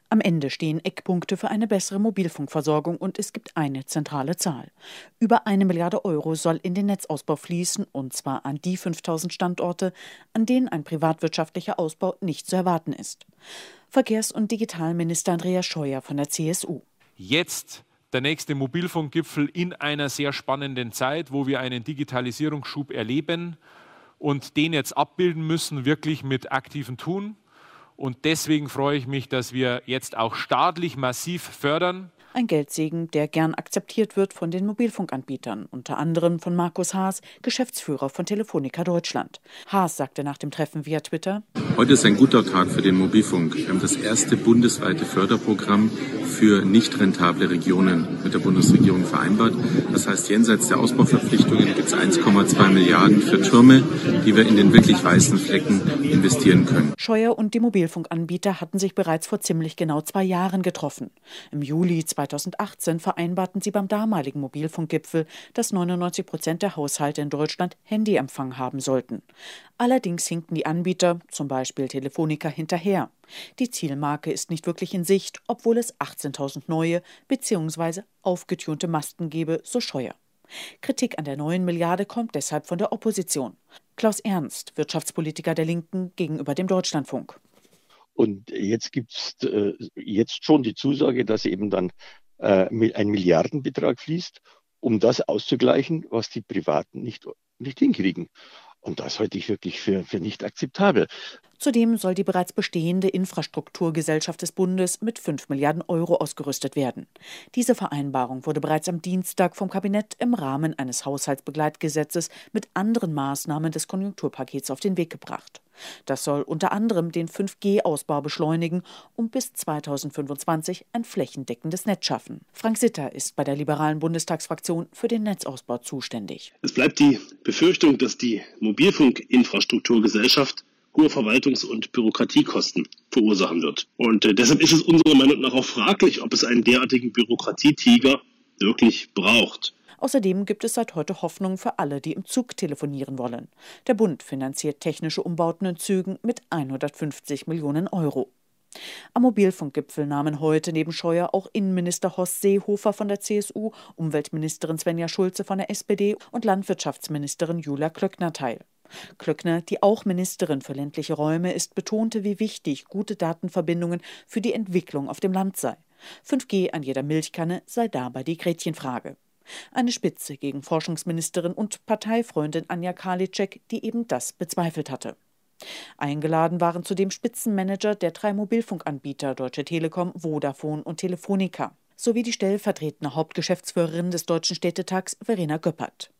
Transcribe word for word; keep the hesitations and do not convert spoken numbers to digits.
Am Ende stehen Eckpunkte für eine bessere Mobilfunkversorgung und es gibt eine zentrale Zahl. Über eine Milliarde Euro soll in den Netzausbau fließen, und zwar an die fünftausend Standorte, an denen ein privatwirtschaftlicher Ausbau nicht zu erwarten ist. Verkehrs- und Digitalminister Andreas Scheuer von der C S U. Jetzt der nächste Mobilfunkgipfel in einer sehr spannenden Zeit, wo wir einen Digitalisierungsschub erleben und den jetzt abbilden müssen, wirklich mit aktivem Tun. Und deswegen freue ich mich, dass wir jetzt auch staatlich massiv fördern. Ein Geldsegen, der gern akzeptiert wird von den Mobilfunkanbietern, unter anderem von Markus Haas, Geschäftsführer von Telefonica Deutschland. Haas sagte nach dem Treffen via Twitter: Heute ist ein guter Tag für den Mobilfunk. Wir haben das erste bundesweite Förderprogramm für nicht rentable Regionen mit der Bundesregierung vereinbart. Das heißt, jenseits der Ausbauverpflichtungen gibt es eins Komma zwei Milliarden für Türme, die wir in den wirklich weißen Flecken investieren können. Scheuer und die Mobilfunkanbieter hatten sich bereits vor ziemlich genau zwei Jahren getroffen. Im Juli zweitausendachtzehn vereinbarten sie beim damaligen Mobilfunkgipfel, dass neunundneunzig Prozent der Haushalte in Deutschland Handyempfang haben sollten. Allerdings hinkten die Anbieter, zum Beispiel Telefonica, hinterher. Die Zielmarke ist nicht wirklich in Sicht, obwohl es achtzehntausend neue bzw. aufgetunte Masten gebe, so Scheuer. Kritik an der neuen Milliarde kommt deshalb von der Opposition. Klaus Ernst, Wirtschaftspolitiker der Linken, gegenüber dem Deutschlandfunk. Und jetzt gibt es äh, jetzt schon die Zusage, dass eben dann äh, ein Milliardenbetrag fließt, um das auszugleichen, was die Privaten nicht, nicht hinkriegen. Und das halte ich wirklich für, für nicht akzeptabel. Zudem soll die bereits bestehende Infrastrukturgesellschaft des Bundes mit fünf Milliarden Euro ausgerüstet werden. Diese Vereinbarung wurde bereits am Dienstag vom Kabinett im Rahmen eines Haushaltsbegleitgesetzes mit anderen Maßnahmen des Konjunkturpakets auf den Weg gebracht. Das soll unter anderem den fünf G Ausbau beschleunigen und bis zweitausendfünfundzwanzig ein flächendeckendes Netz schaffen. Frank Sitter ist bei der liberalen Bundestagsfraktion für den Netzausbau zuständig. Es bleibt die Befürchtung, dass die Mobilfunkinfrastrukturgesellschaft hohe Verwaltungs- und Bürokratiekosten verursachen wird. Und äh, deshalb ist es unserer Meinung nach auch fraglich, ob es einen derartigen Bürokratietiger wirklich braucht. Außerdem gibt es seit heute Hoffnung für alle, die im Zug telefonieren wollen. Der Bund finanziert technische Umbauten in Zügen mit hundertfünfzig Millionen Euro. Am Mobilfunkgipfel nahmen heute neben Scheuer auch Innenminister Horst Seehofer von der C S U, Umweltministerin Svenja Schulze von der S P D und Landwirtschaftsministerin Julia Klöckner teil. Klöckner, die auch Ministerin für ländliche Räume ist, betonte, wie wichtig gute Datenverbindungen für die Entwicklung auf dem Land sei. fünf G an jeder Milchkanne sei dabei die Gretchenfrage. Eine Spitze gegen Forschungsministerin und Parteifreundin Anja Karliczek, die eben das bezweifelt hatte. Eingeladen waren zudem Spitzenmanager der drei Mobilfunkanbieter Deutsche Telekom, Vodafone und Telefonica, sowie die stellvertretende Hauptgeschäftsführerin des Deutschen Städtetags Verena Göppert.